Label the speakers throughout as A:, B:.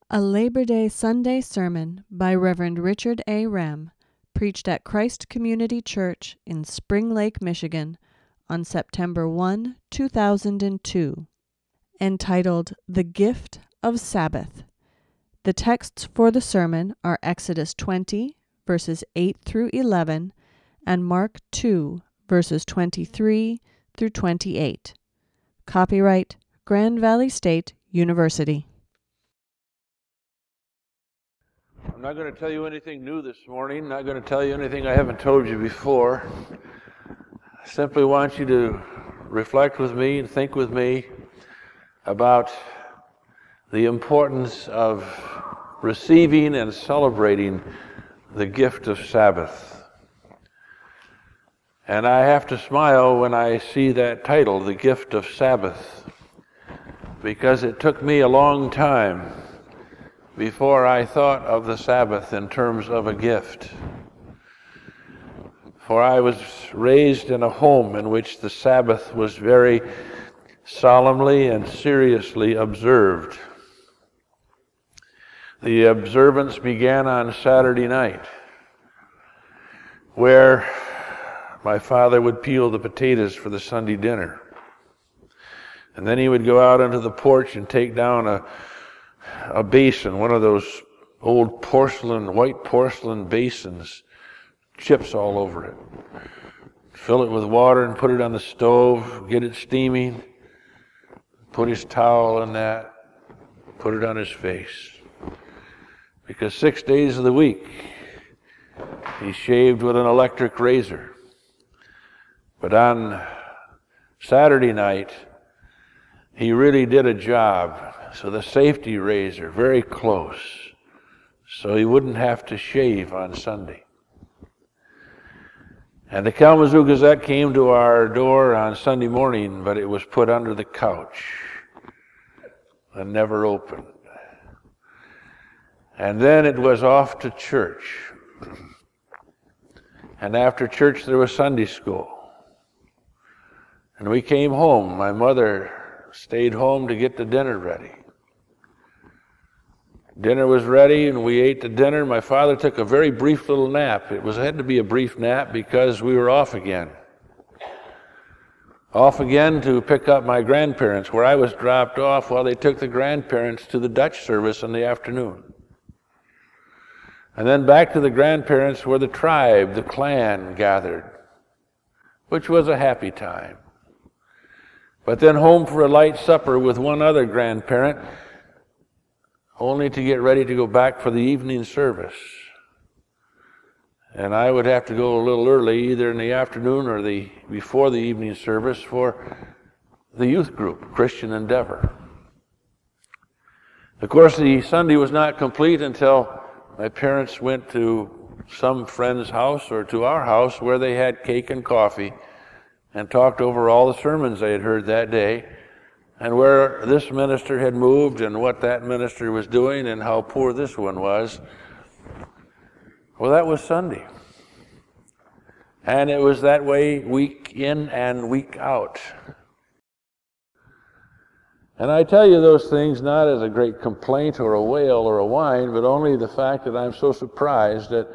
A: A Labor Day Sunday sermon by Reverend Richard A. Rem, preached at Christ Community Church in Spring Lake, Michigan, on September 1, 2002, entitled The Gift of Sabbath. The texts for the sermon are Exodus 20, verses 8 through 11, and Mark 2, verses 23 through 28. Copyright Grand Valley State University.
B: I'm not going to tell you anything new this morning, not going to tell you anything I haven't told you before. I simply want you to reflect with me and think with me about the importance of receiving and celebrating the gift of Sabbath. And I have to smile when I see that title, The Gift of Sabbath, because it took me a long time before I thought of the Sabbath in terms of a gift. For I was raised in a home in which the Sabbath was very solemnly and seriously observed. The observance began on Saturday night, where my father would peel the potatoes for the Sunday dinner. And then he would go out onto the porch and take down a basin, one of those old white porcelain basins, chips all over it. Fill it with water and put it on the stove, get it steaming, put his towel in that, put it on his face. Because 6 days of the week, he shaved with an electric razor. But on Saturday night, he really did a job. So the safety razor, very close, so he wouldn't have to shave on Sunday. And the Kalamazoo Gazette came to our door on Sunday morning, but it was put under the couch and never opened. And then it was off to church. And after church there was Sunday school. And we came home. My mother stayed home to get the dinner ready. Dinner was ready, and we ate the dinner. My father took a very brief little nap. It had to be a brief nap because we were off again. Off again to pick up my grandparents, where I was dropped off while they took the grandparents to the Dutch service in the afternoon. And then back to the grandparents where the tribe, the clan, gathered, which was a happy time. But then home for a light supper with one other grandparent, only to get ready to go back for the evening service. And I would have to go a little early, either in the afternoon or before the evening service for the youth group, Christian Endeavor. Of course, the Sunday was not complete until my parents went to some friend's house or to our house where they had cake and coffee and talked over all the sermons they had heard that day, and where this minister had moved and what that minister was doing and how poor this one was. Well, that was Sunday. And it was that way week in and week out. And I tell you those things not as a great complaint or a wail or a whine, but only the fact that I'm so surprised at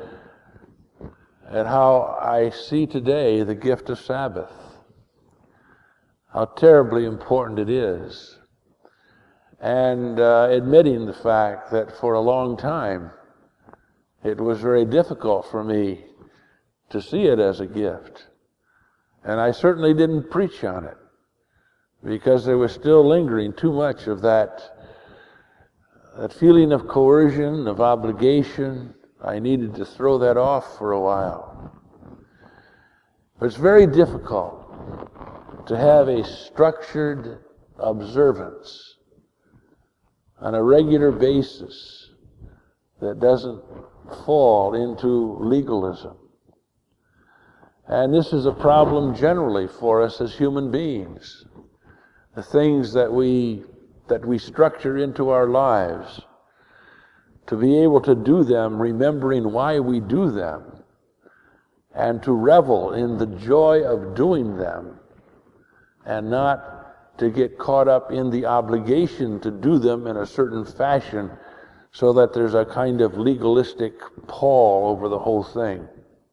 B: how I see today the gift of Sabbath. How terribly important it is. And admitting the fact that for a long time it was very difficult for me to see it as a gift. And I certainly didn't preach on it because there was still lingering too much of that feeling of coercion, of obligation. I needed to throw that off for a while. But it's very difficult to have a structured observance on a regular basis that doesn't fall into legalism. And this is a problem generally for us as human beings. The things that we structure into our lives, to be able to do them remembering why we do them, and to revel in the joy of doing them, and not to get caught up in the obligation to do them in a certain fashion so that there's a kind of legalistic pall over the whole thing.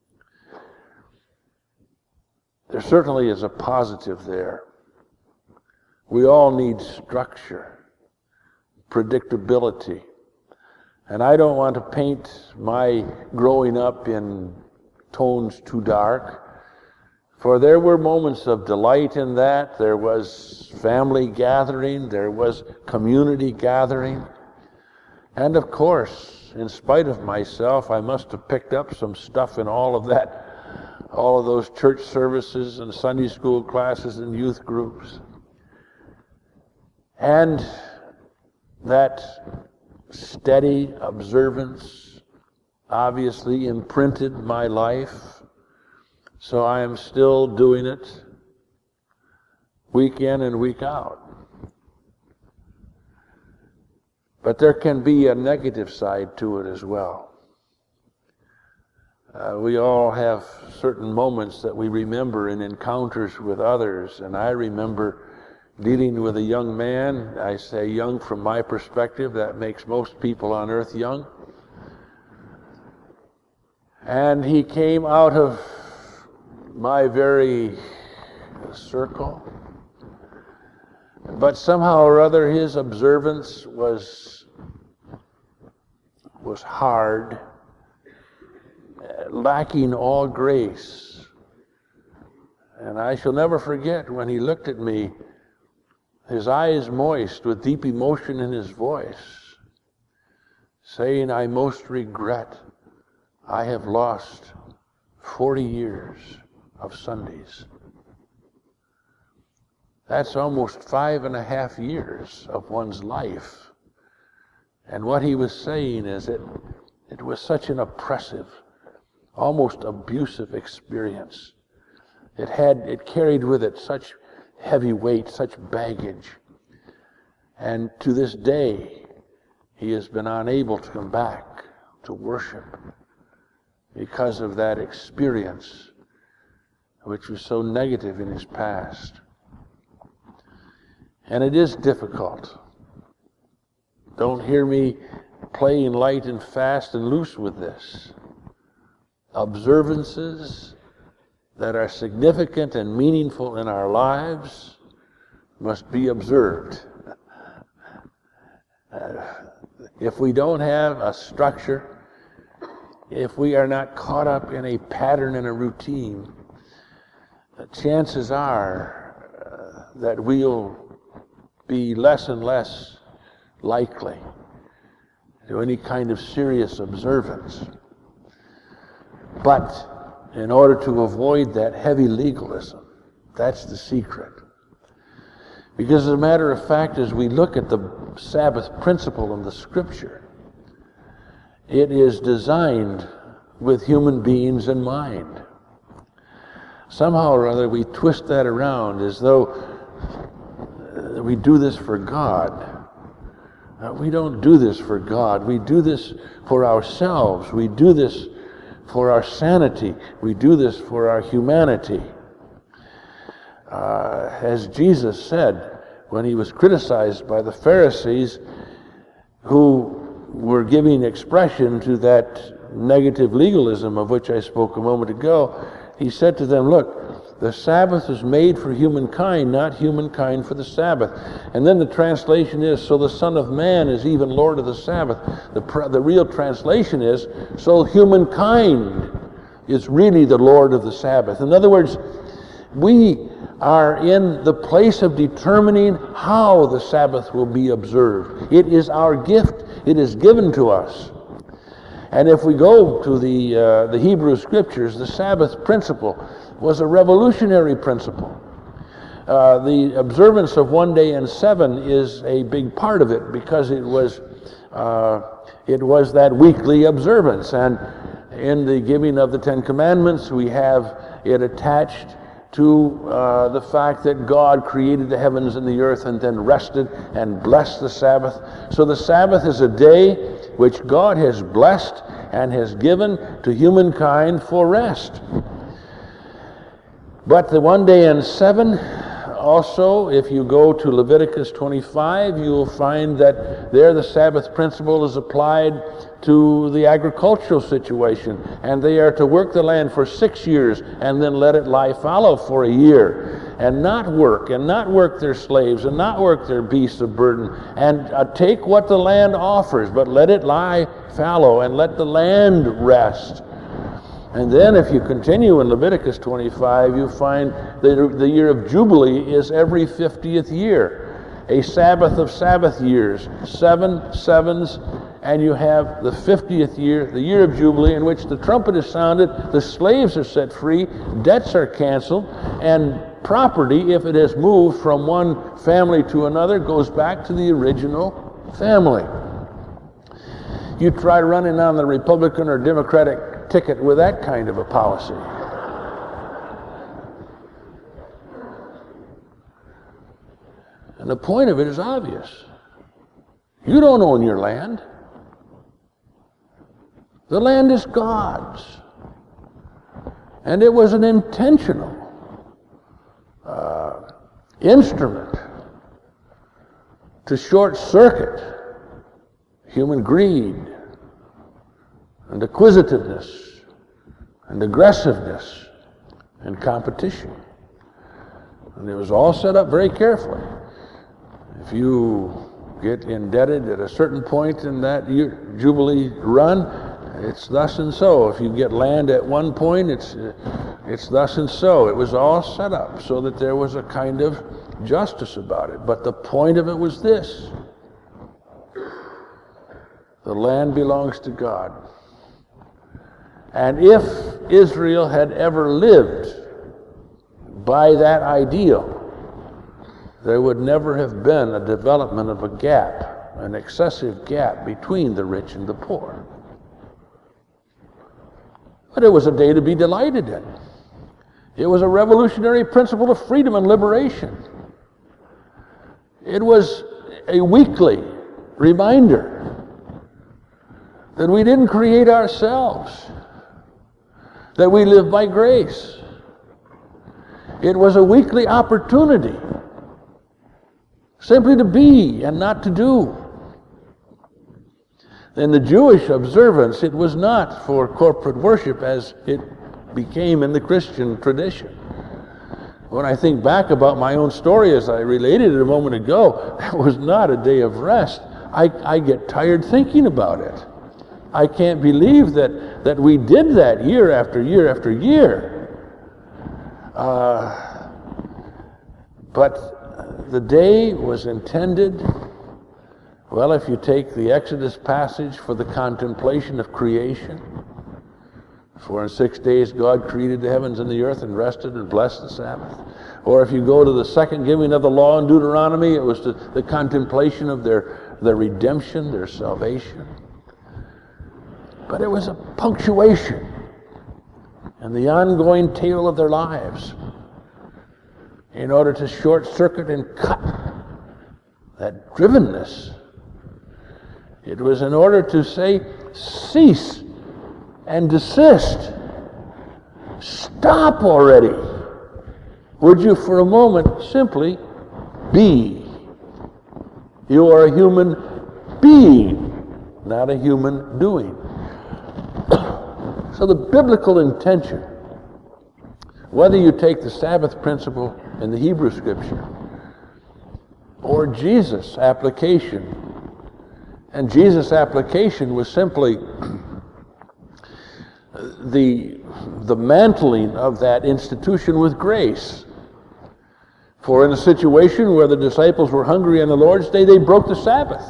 B: There certainly is a positive there. We all need structure, predictability. And I don't want to paint my growing up in tones too dark, for there were moments of delight in that. There was family gathering, there was community gathering. And of course, in spite of myself, I must have picked up some stuff in all of that, all of those church services and Sunday school classes and youth groups. And that steady observance obviously imprinted my life, so I am still doing it week in and week out. But there can be a negative side to it as well. We all have certain moments that we remember in encounters with others, and I remember dealing with a young man. I say young from my perspective, that makes most people on earth young. And he came out of my very circle. But somehow or other his observance was hard, lacking all grace. And I shall never forget when he looked at me, his eyes moist with deep emotion in his voice, saying, "I most regret I have lost 40 years of Sundays." That's almost 5.5 years of one's life. And what he was saying is it was such an oppressive, almost abusive experience. It carried with it such heavy weight, such baggage. And to this day, he has been unable to come back to worship because of that experience, which was so negative in his past. And it is difficult. Don't hear me playing light and fast and loose with this. Observances that are significant and meaningful in our lives must be observed. If we don't have a structure, if we are not caught up in a pattern and a routine, chances are that we'll be less and less likely to any kind of serious observance. But in order to avoid that heavy legalism, that's the secret. Because as a matter of fact, as we look at the Sabbath principle in the Scripture, it is designed with human beings in mind. Somehow or other we twist that around as though we do this for God. We don't do this for God. We do this for ourselves. We do this for our sanity. We do this for our humanity. As Jesus said when he was criticized by the Pharisees, who were giving expression to that negative legalism of which I spoke a moment ago, he said to them, "Look, the Sabbath is made for humankind, not humankind for the Sabbath." And then the translation is, "So the Son of Man is even Lord of the Sabbath." The real translation is, "So humankind is really the Lord of the Sabbath." In other words, we are in the place of determining how the Sabbath will be observed. It is our gift. It is given to us. And if we go to the Hebrew Scriptures, the Sabbath principle was a revolutionary principle. The observance of 1 day and 7 is a big part of it because it was that weekly observance. And in the giving of the Ten Commandments, we have it attached to the fact that God created the heavens and the earth and then rested and blessed the Sabbath. So the Sabbath is a day which God has blessed and has given to humankind for rest. But the 1 day and 7 Also, if you go to Leviticus 25, you will find that there the Sabbath principle is applied to the agricultural situation, and they are to work the land for 6 years and then let it lie fallow for a year, and not work their slaves, and not work their beasts of burden, and take what the land offers, but let it lie fallow and let the land rest. And then if you continue in Leviticus 25, you find that the year of Jubilee is every 50th year, a Sabbath of Sabbath years, 7 sevens, and you have the 50th year, the year of Jubilee, in which the trumpet is sounded, the slaves are set free, debts are canceled, and property, if it has moved from one family to another, goes back to the original family. You try running on the Republican or Democratic ticket with that kind of a policy. And the point of it is obvious. You don't own your land. The land is God's. And it was an intentional instrument to short-circuit human greed and acquisitiveness and aggressiveness and competition. And it was all set up very carefully. If you get indebted at a certain point in that Jubilee run, it's thus and so. If you get land at one point, it's thus and so. It was all set up so that there was a kind of justice about it. But the point of it was this: the land belongs to God. And if Israel had ever lived by that ideal, there would never have been a development of a gap, an excessive gap between the rich and the poor. But it was a day to be delighted in. It was a revolutionary principle of freedom and liberation. It was a weekly reminder that we didn't create ourselves, that we live by grace. It was a weekly opportunity simply to be and not to do. In the Jewish observance, it was not for corporate worship as it became in the Christian tradition. When I think back about my own story as I related it a moment ago, that was not a day of rest. I get tired thinking about it. I can't believe that we did that year after year after year. But the day was intended, well, if you take the Exodus passage, for the contemplation of creation. For in 6 days God created the heavens and the earth and rested and blessed the Sabbath. Or if you go to the second giving of the law in Deuteronomy, it was the contemplation of their redemption, their salvation. But it was a punctuation in the ongoing tale of their lives in order to short-circuit and cut that drivenness. It was in order to say, cease and desist. Stop already. Would you for a moment simply be? You are a human being, not a human doing. So the biblical intention, whether you take the Sabbath principle in the Hebrew Scripture or Jesus' application, and Jesus' application was simply the mantling of that institution with grace. For in a situation where the disciples were hungry on the Lord's Day, they broke the Sabbath.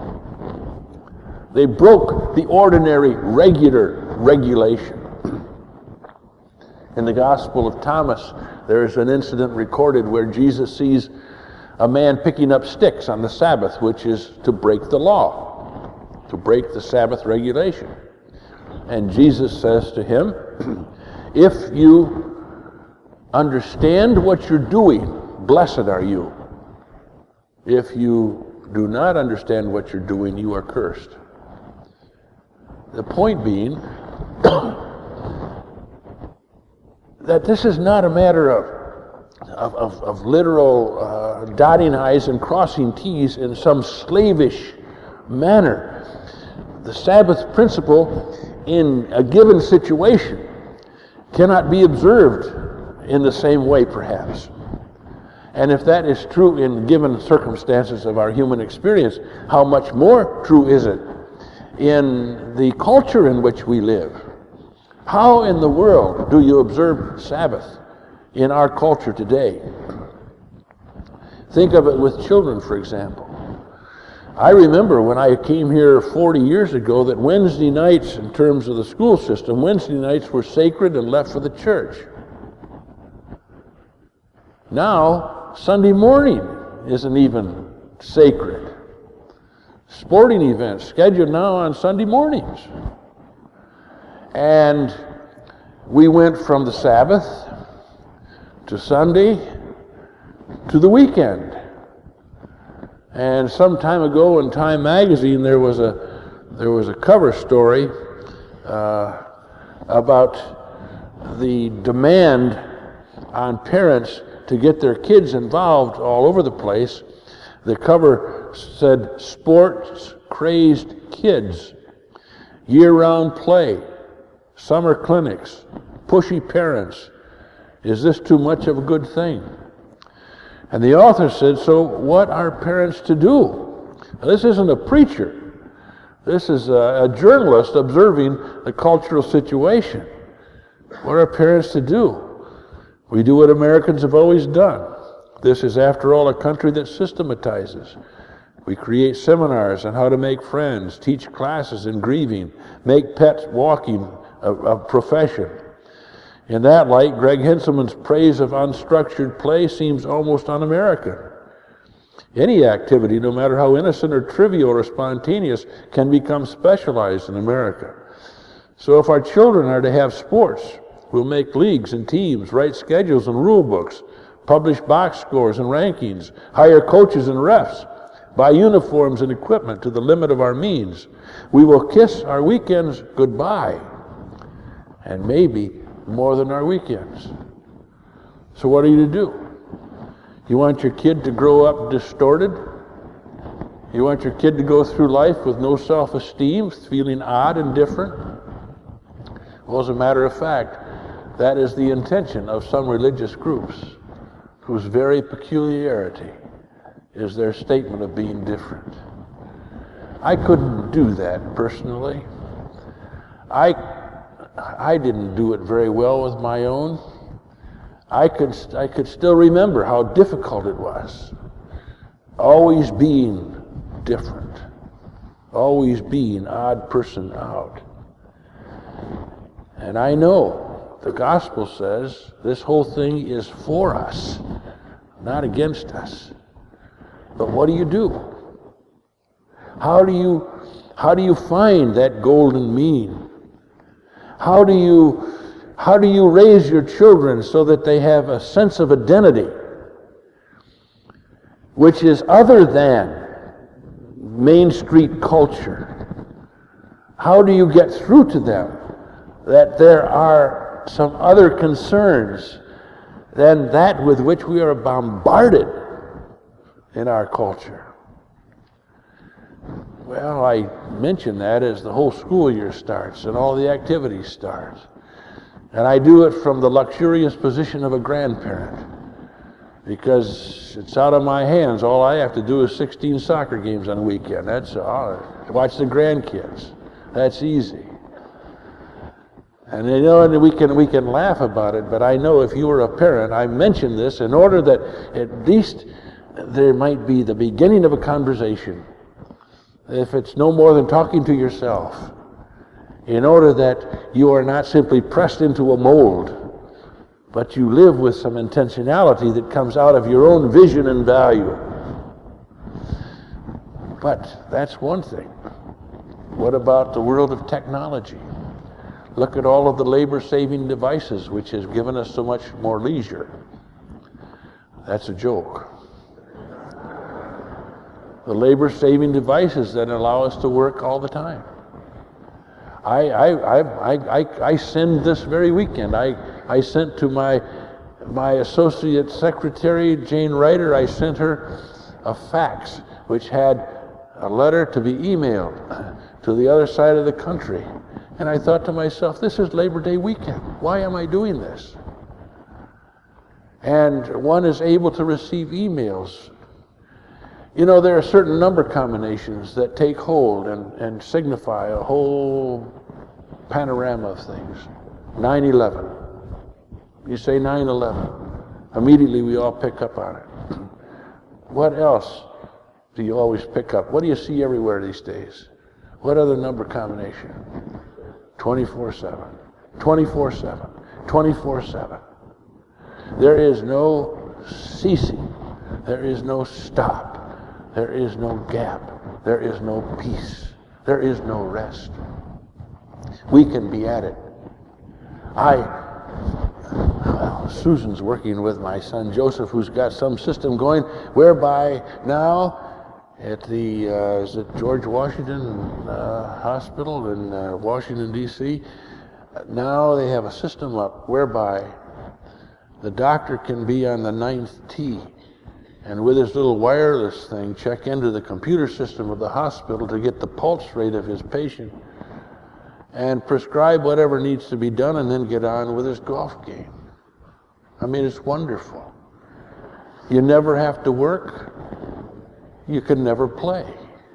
B: They broke the ordinary, regular regulation. In the Gospel of Thomas, there is an incident recorded where Jesus sees a man picking up sticks on the Sabbath, which is to break the law, to break the Sabbath regulation. And Jesus says to him, if you understand what you're doing, blessed are you. If you do not understand what you're doing, you are cursed. The point being that this is not a matter of literal dotting I's and crossing T's in some slavish manner. The Sabbath principle in a given situation cannot be observed in the same way, perhaps. And if that is true in given circumstances of our human experience, how much more true is it in the culture in which we live? How in the world do you observe Sabbath in our culture today? Think of it with children, for example. I remember when I came here 40 years ago that Wednesday nights, in terms of the school system, Wednesday nights were sacred and left for the church. Now, Sunday morning isn't even sacred. Sporting events scheduled now on Sunday mornings. And we went from the Sabbath to Sunday to the weekend. And some time ago in Time magazine there was a cover story about the demand on parents to get their kids involved all over the place. The cover said, "Sports-crazed kids, year-round play, summer clinics, pushy parents. Is this too much of a good thing?" And the author said, so what are parents to do? Now, this isn't a preacher. This is a journalist observing the cultural situation. What are parents to do? We do what Americans have always done. This is, after all, a country that systematizes. We create seminars on how to make friends, teach classes in grieving, make pet walking a profession. In that light, Greg Henselman's praise of unstructured play seems almost un-American. Any activity, no matter how innocent or trivial or spontaneous, can become specialized in America. So if our children are to have sports, we'll make leagues and teams, write schedules and rule books, publish box scores and rankings, hire coaches and refs, buy uniforms and equipment to the limit of our means. We will kiss our weekends goodbye, and maybe more than our weekends. So what are you to do? You want your kid to grow up distorted? You want your kid to go through life with no self-esteem, feeling odd and different? Well, as a matter of fact, that is the intention of some religious groups whose very peculiarity is their statement of being different. I couldn't do that personally. I didn't do it very well with my own. I could still remember how difficult it was. Always being different. Always being odd person out. And I know the gospel says this whole thing is for us, not against us. But what do you do? How do you find that golden mean? How do you raise your children so that they have a sense of identity which is other than Main Street culture? How do you get through to them that there are some other concerns than that with which we are bombarded in our culture? Well, I mention that as the whole school year starts and all the activities start. And I do it from the luxurious position of a grandparent, because it's out of my hands. All I have to do is 16 soccer games on a weekend. That's all. Watch the grandkids. That's easy. And you know, and we can laugh about it, but I know if you were a parent, I mention this in order that at least there might be the beginning of a conversation. If it's no more than talking to yourself, in order that you are not simply pressed into a mold, but you live with some intentionality that comes out of your own vision and value. But that's one thing. What about the world of technology? Look at all of the labor-saving devices which has given us so much more leisure. That's a joke. The labor-saving devices that allow us to work all the time. I sinned this very weekend. I sent to my My associate secretary, Jane Ryder, I sent her a fax which had a letter to be emailed to the other side of the country. And I thought to myself, this is Labor Day weekend. Why am I doing this? And one is able to receive emails. You know, there are certain number combinations that take hold and signify a whole panorama of things. 9/11. You say 9/11. Immediately we all pick up on it. What else do you always pick up? What do you see everywhere these days? What other number combination? 24/7. 24/7. 24/7. There is no ceasing. There is no stop. There is no gap. There is no peace. There is no rest. We can be at it. Susan's working with my son Joseph, who's got some system going whereby now at the is it George Washington Hospital in Washington, D.C., now they have a system up whereby the doctor can be on the 9th tee and with his little wireless thing check into the computer system of the hospital to get the pulse rate of his patient and prescribe whatever needs to be done and then get on with his golf game. I mean, it's wonderful. You never have to work. You can never play.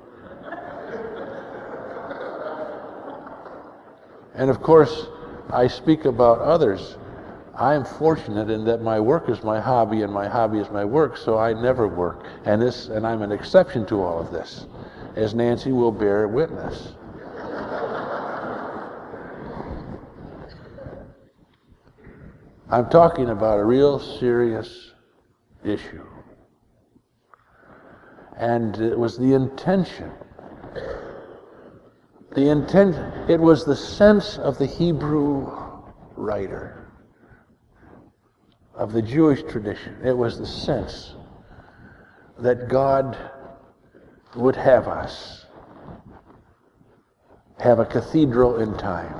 B: And of course, I speak about others. I'm fortunate in that my work is my hobby and my hobby is my work, so I never work. And I'm an exception to all of this, as Nancy will bear witness. I'm talking about a real serious issue. And it was the intention. It was the sense of the Hebrew writer, of the Jewish tradition. It was the sense that God would have us have a cathedral in time.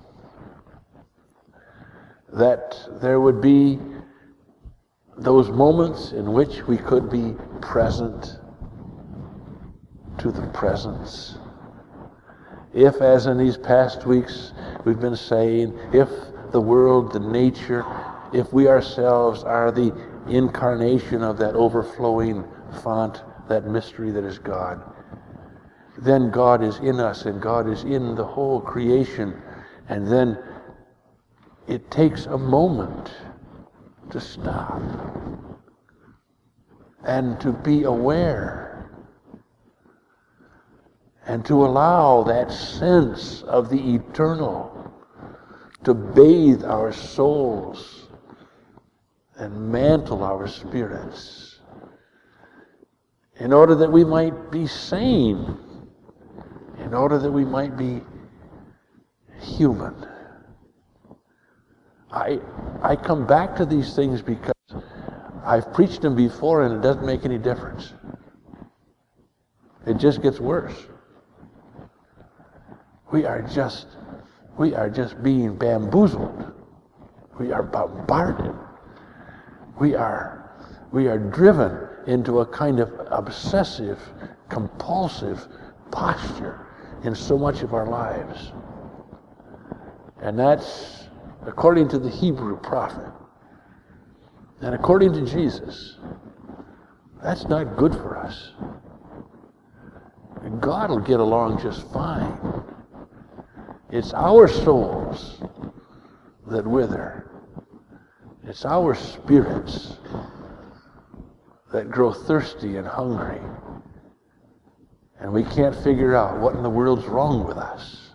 B: That there would be those moments in which we could be present to the presence. If, as in these past weeks we've been saying, if the world, the nature, if we ourselves are the incarnation of that overflowing font, that mystery that is God, then God is in us and God is in the whole creation. And then it takes a moment to stop and to be aware and to allow that sense of the eternal to bathe our souls and mantle our spirits in order that we might be sane, in order that we might be human. I come back to these things because I've preached them before and it doesn't make any difference. It just gets worse. We are just being bamboozled. We are bombarded. We are driven into a kind of obsessive, compulsive posture in so much of our lives. And that's according to the Hebrew prophet. And according to Jesus, that's not good for us. God will get along just fine. It's our souls that wither. It's our spirits that grow thirsty and hungry. And we can't figure out what in the world's wrong with us.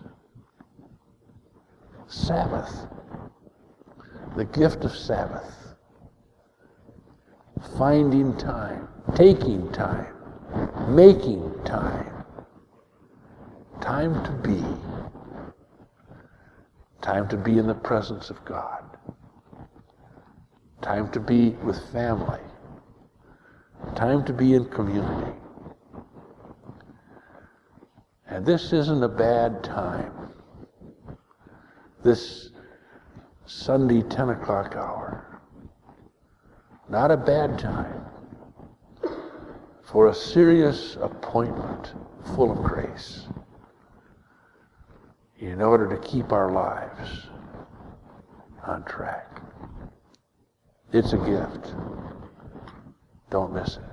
B: Sabbath. The gift of Sabbath. Finding time. Taking time. Making time. Time to be. Time to be in the presence of God. Time to be with family. Time to be in community. And this isn't a bad time. This Sunday 10 o'clock hour. not a bad time, for a serious appointment full of grace in order to keep our lives on track. It's a gift. Don't miss it.